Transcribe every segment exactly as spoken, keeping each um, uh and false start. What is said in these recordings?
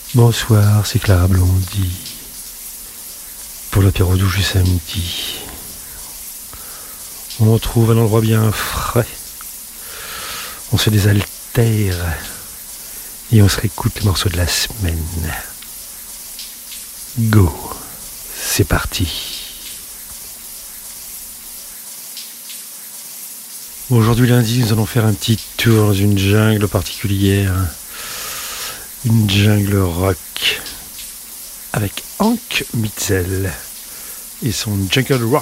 Bonsoir, c'est Clara Blondie. Pour l'apéro doux du samedi. On trouve un endroit bien frais. On se désaltère. Et on se réécoute le morceau de la semaine. Go, c'est parti. Aujourd'hui lundi, nous allons faire un petit tour dans une jungle particulière. Une jungle rock. Avec Hank Mitzel et son Jungle Rock.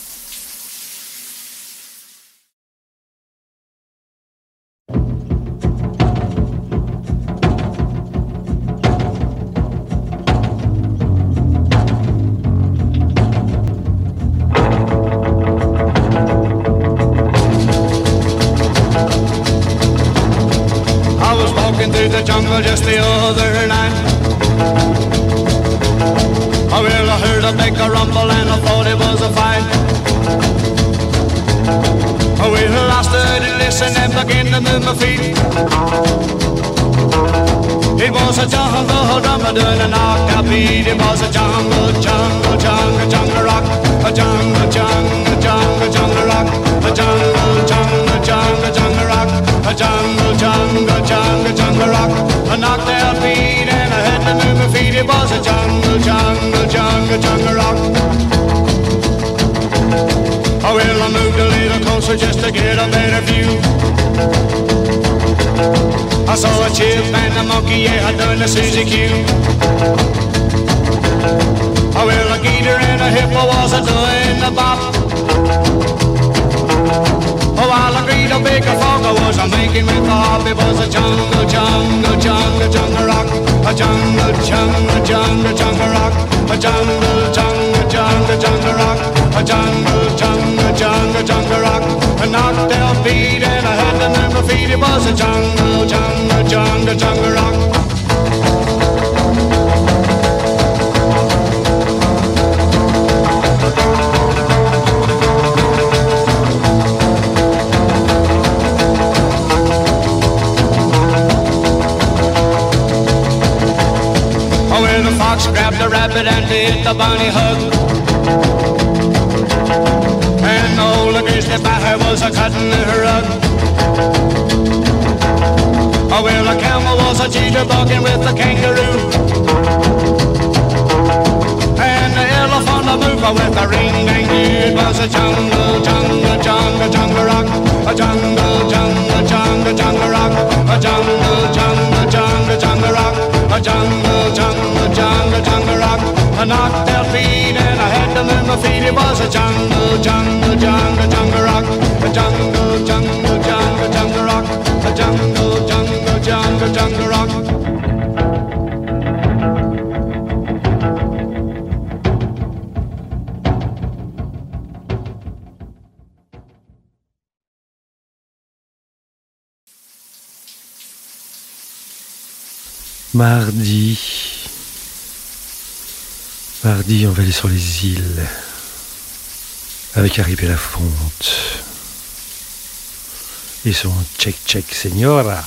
Just the other night, oh well, I heard a big rumble and I thought it was a fight. Oh well, I stood and listened and began to move my feet. It was a jungle drummer doing a knockout beat. It was a jungle, jungle, jungle, jungle rock. A jungle, jungle, jungle, jungle rock. A jungle, jungle, jungle, jungle rock. A jungle, jungle, jungle, jungle rock. A knocked out beat and I had to move my feet. It was a jungle, jungle, jungle, jungle rock. Oh well, I moved a little closer just to get a better view. I saw a chip and a monkey, yeah, I done the Suzy Q. Oh well, a gator and a hippo was a doing the bop. Oh, while a great a big frog I was a making with the hop. It was a jungle, jungle, jungle, jungle rock. A jungle, jungle, jungle, jungle rock. A jungle, jungle, jungle, jungle rock. A jungle, jungle, jungle, jungle rock. A knocked out beat and I had to move my feet. It was a jungle, jungle, jungle, jungle rock. Grabbed the rabbit and did the bunny hug. And the old grizzly bear was a cutting her rug. Oh well, a camel was a jitterbugging with the kangaroo. And the elephant a mover with a ring-dang-doo. It was a jungle, jungle, jungle, jungle rock. A jungle, jungle, jungle, jungle rock. A jungle, jungle, jungle, jungle rock. A jungle, jungle, jungle, jungle rock. I knocked out feet and I had to move my feet. It was a jungle, jungle, jungle, jungle rock. A jungle, jungle, jungle, jungle rock. A jungle, jungle, jungle, jungle rock. Mardi, mardi, on va aller sur les îles avec Harry Belafonte et son Check Check Señora.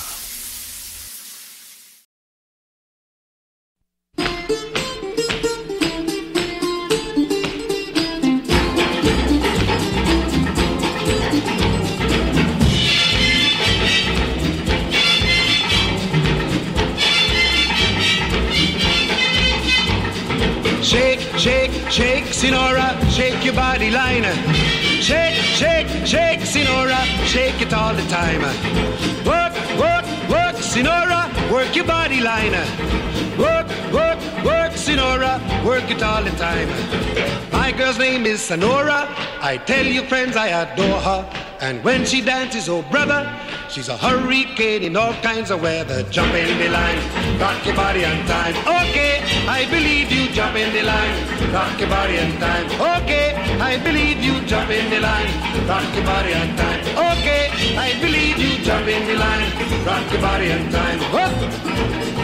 Shake, shake, shake, Sinora, shake your body line. Shake, shake, shake, Sinora, shake it all the time. Work, work, work, Sinora, work your body line. Work, work, work, Sinora, work it all the time. My girl's name is Sonora. I tell you friends, I adore her. And when she dances, oh brother, she's a hurricane in all kinds of weather. Jump in the line, rock your body on time. Okay, I believe you, jump in the line, rock your body on time. Okay, I believe you, jump in the line, rock your body on time. Okay, I believe you, jump in the line, rock your body on time. Whoop.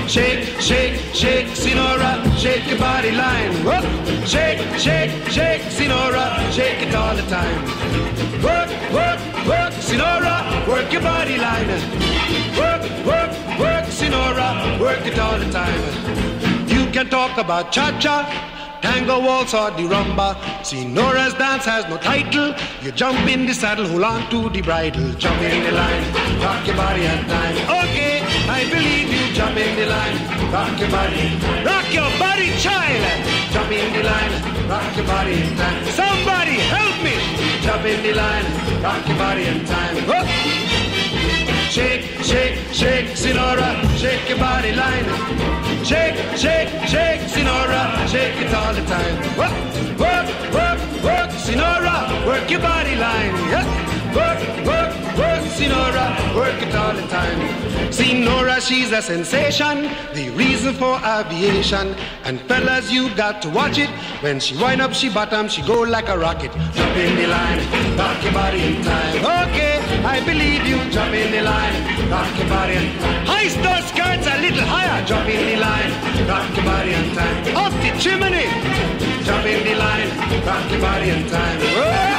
shake, shake, shake, Sinora, shake your body line. Whoop. Shake, shake, shake, Sinora, shake it all the time. Work, work, work, Sinora, work your body line. Work, work, work, Sinora, work it all the time. You can talk about cha-cha, tango, waltz or the rumba. Senora's dance has no title. You jump in the saddle, hold on to the bridle. Jump in the line, rock your body and time. Okay, I believe you. Jump in the line, rock your body. Rock your body, child. Jump in the line, rock your body in time. Somebody help me. Jump in the line, rock your body in time. Whoop. Shake, shake, shake, Sinora, shake your body line. Shake, shake, shake, Sinora, shake it all the time. Work, work, work, work, Sinora, work your body line. Yeah. Work, work, work, Sinora, work it all the time. Sinora, she's a sensation, the reason for aviation. And fellas, you got to watch it. When she wind up, she bottom, she go like a rocket. Jump in the line, rock your body in time. Okay, I believe you. Jump in the line, rock your body in time. Hoist those skirts a little higher. Jump in the line, rock your body in time. Up the chimney. Jump in the line, rock your body in time. Whoa.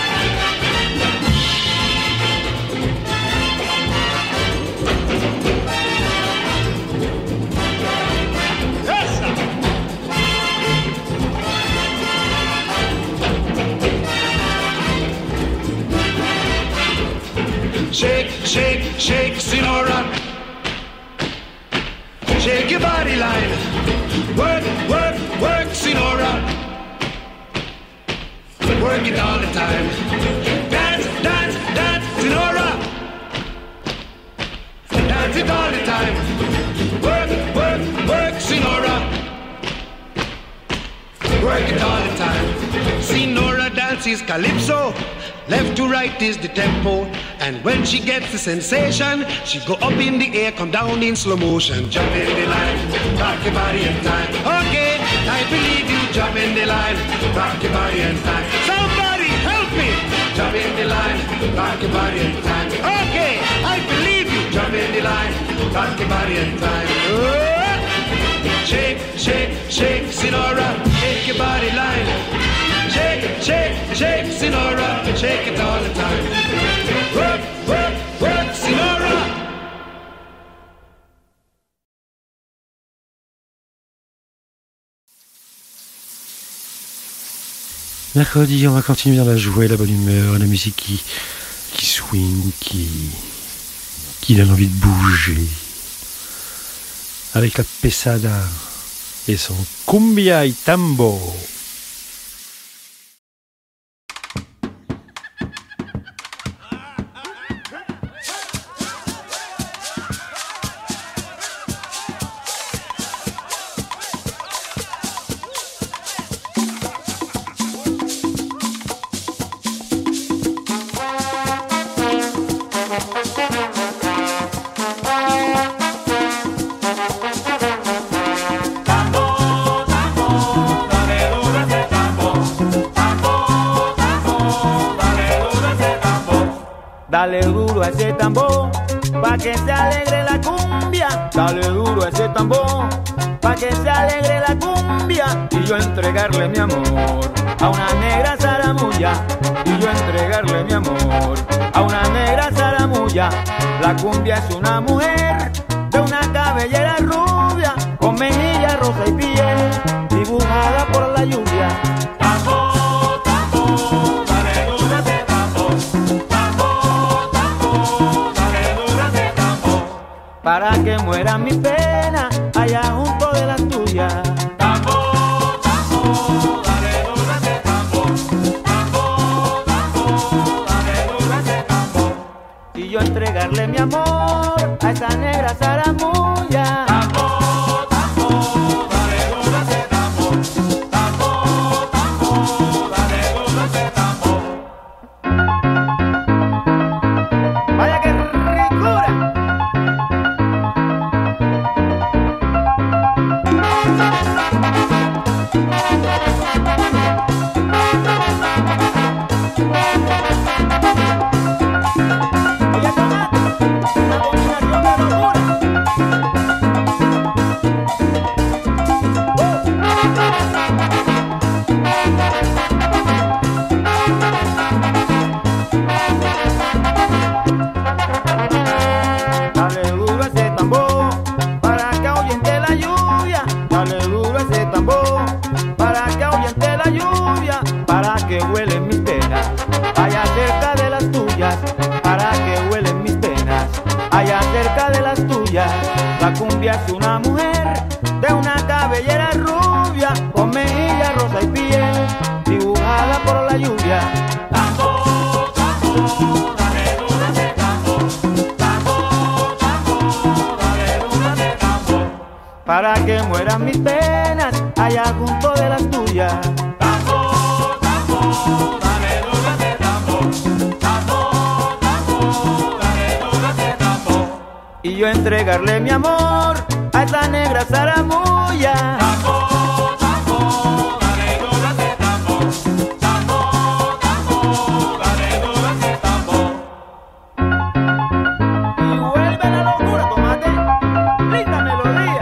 Shake, shake, shake, Sinora. Shake your body line. Work, work, work, Sinora. Work it all the time. Dance, dance, dance, Sinora. Dance it all the time. Work, work, work, Sinora. Work it all the time. Sinora dances calypso. Left to right is the tempo. And when she gets the sensation, she go up in the air, come down in slow motion. Jump in the line, rock your body in time. Okay, I believe you. Jump in the line, rock your body in time. Somebody help me. Jump in the line, rock your body in time. Okay, I believe you. Jump in the line, rock your body in time. Oh. Shake, shake, shake, Sinora, shake your body line. Shake, shake, shake, Sinora, shake it all the time. Work, work, work, Sinora. Mercredi, on va continuer dans la joie, la bonne humeur, la musique qui, qui swing, qui, qui donne envie de bouger. Avec la pesada et son cumbia y tambo. Dale duro a ese tambor, pa' que se alegre la cumbia. Dale duro a ese tambor, pa' que se alegre la cumbia. Y yo entregarle mi amor a una negra zaramulla. Y yo entregarle mi amor a una negra zaramulla. La cumbia es una mujer de una cabellera rubia, con mejilla rosa y piel dibujada por la lluvia. Tambo, tambo, dale duro a ese tambor. Para que muera mi pena allá junto de la tuya. Tambo, tambo, dale duro a ese tambo. Tambo, tambo, dale duro a ese tambo. Y yo entregarle mi amor a esa negra zaramulla. Tambo, tambo, dale duro a ese tambo. Tambo, tambo, dale duro a ese tambo. Vaya que ricura. Oye, Tomás, una combinación de locura. cumbia es una mujer de una cabellera rubia, con mejilla rosa y piel dibujada por la lluvia. Tambo, tambo, dale duro ese tambo. Tambo, tambo, dale duro ese tambo. Para que mueran mis penas allá junto de las tuyas. Tambo, tambo, dale duro ese tambo. Tambo, tambo, dale duro ese tambo. Y yo entregarle mi amor a esa negra zaramulla. Tambo, tambo, dale duro ese tambo. Tambo, tambo, dale duro ese tambo. Y vuelve la locura, tomate. Linda melodía.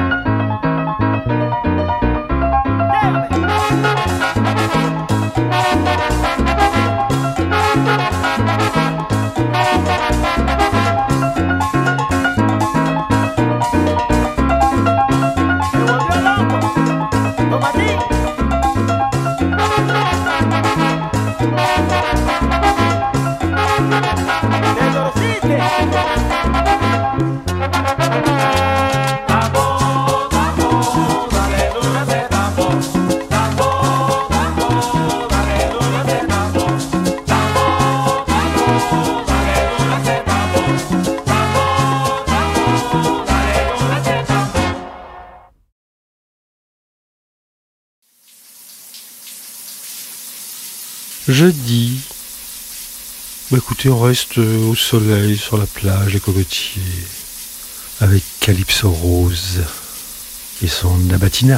Jeudi. Bah écoutez, on reste au soleil, sur la plage, les cocotiers, avec Calypso Rose et son Nabatina.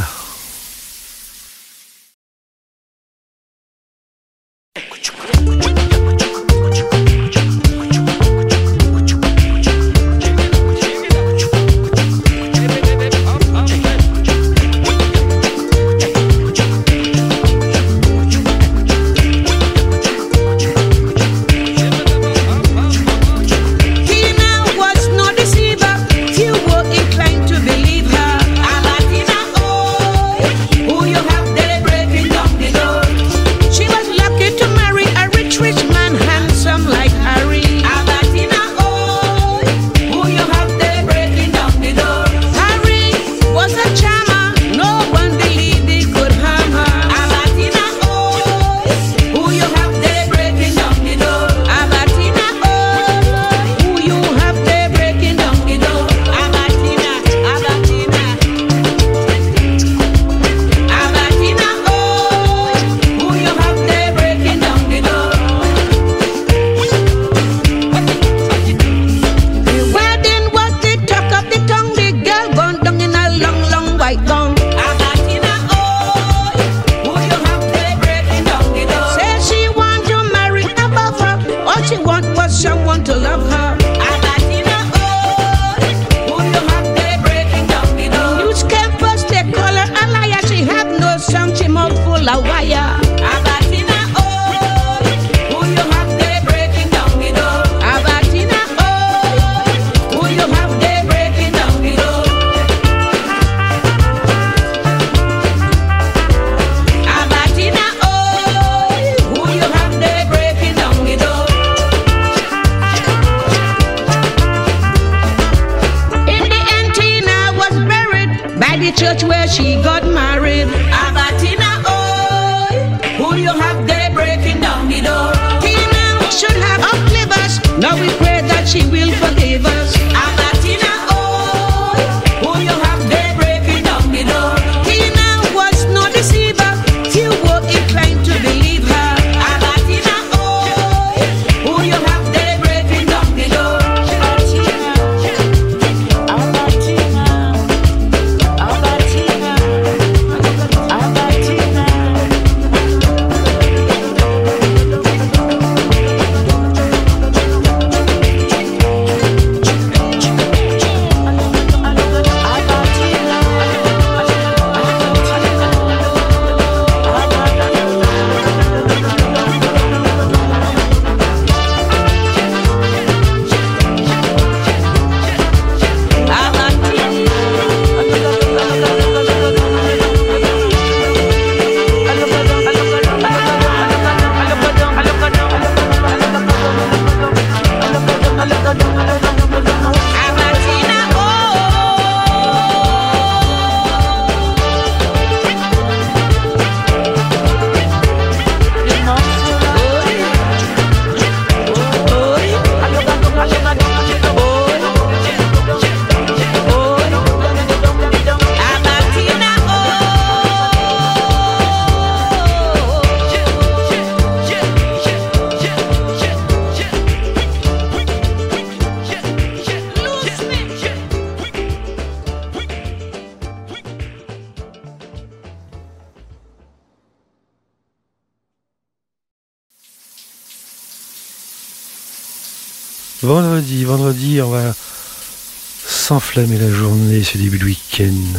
Vendredi, vendredi, on va s'enflammer la journée, ce début de week-end.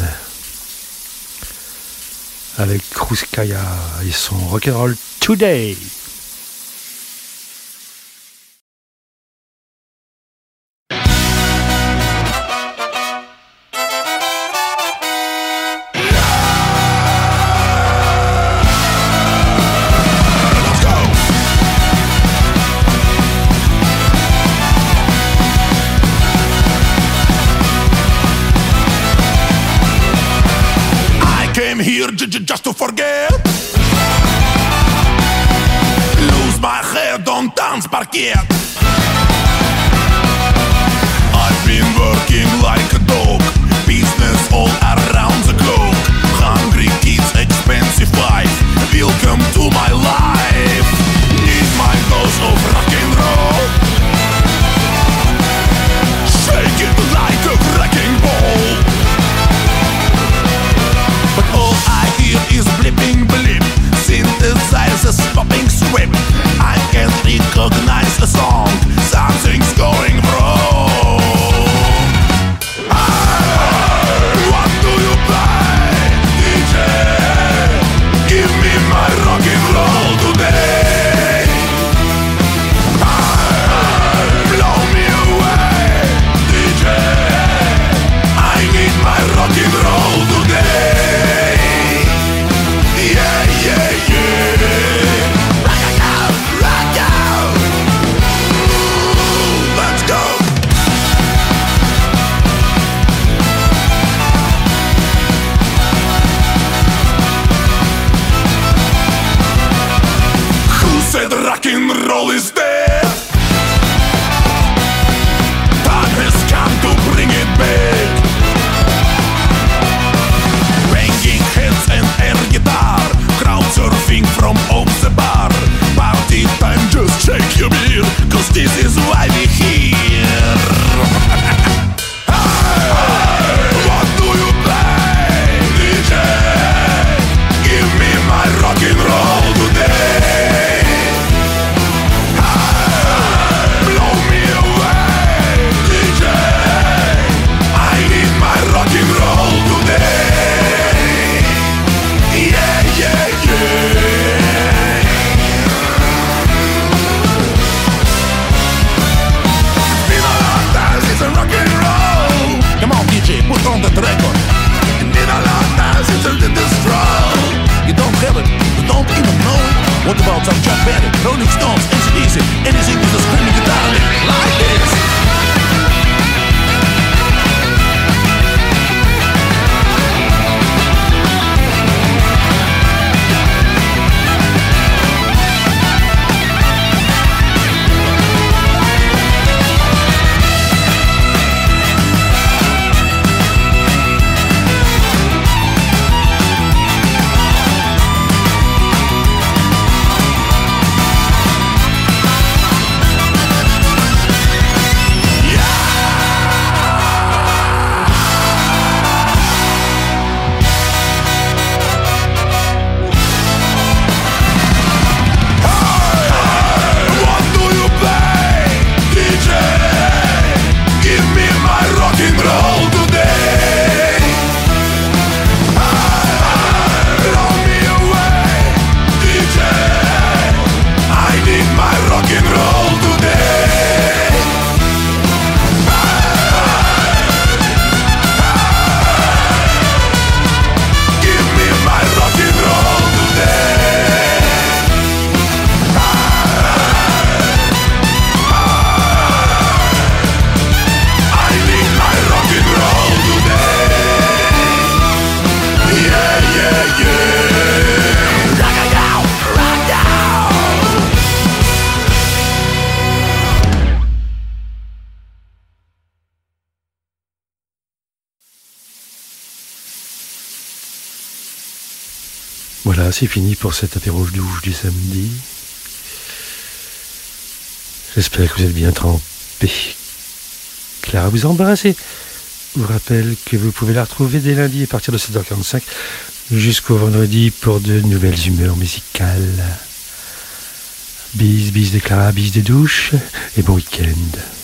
Avec Kruskaya et son Rock'n'Roll Today. Here j- j- just to forget, lose my head on dance parquet. I've been working like a dog, business all around the globe. Hungry kids, expensive life, welcome to my life. Need my dose of rock and roll, shake it like a wrecking ball. But all I hear is blipping blip, synthesizers popping sweep. I can't recognize a song, something's going wrong. Hey, what do you play, D J? Give me my rock and roll today. Hey, blow me away, D J. I need my rock and roll today. Rock and roll is dead. Time has come to bring it back. Banging heads and air guitar, crowd surfing from off the bar. Party time, just shake your beer, cause this is why we're here. Hey, what do you play, D J? Give me my rock and roll today. Put on the record. And in a long time since I did this stroll. You don't have it, you don't even know it. What about some Chuck Berry, Rolling Stones, A C D C, anything with a screaming guitar like this? Voilà, c'est fini pour cet apéro douche du samedi. J'espère que vous êtes bien trempés. Clara vous a embrassé. Je vous rappelle que vous pouvez la retrouver dès lundi à partir de sept heures quarante-cinq jusqu'au vendredi pour de nouvelles humeurs musicales. Bis, bis de Clara, bis de douche et bon week-end.